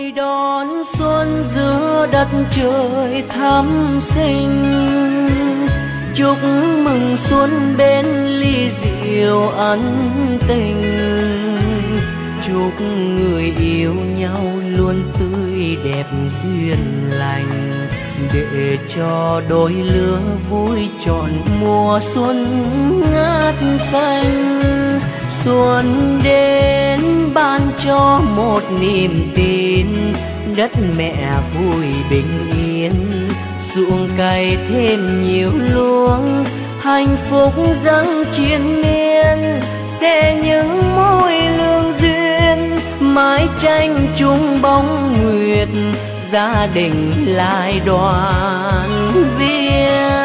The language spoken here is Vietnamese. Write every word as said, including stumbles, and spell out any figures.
vui đón xuân giữa đất trời thắm xinh, chúc mừng xuân bên ly rượu ân tình, chúc người yêu nhau luôn tươi đẹp duyên lành, để cho đôi lứa vui trọn mùa xuân ngát xanh. Xuân đến ban cho một niềm tin, đất mẹ vui bình yên, ruộng cày thêm nhiều luống, hạnh phúc dâng triền miên, để những mối lương duyên mái tranh chung bóng nguyệt, gia đình lại đoàn viên.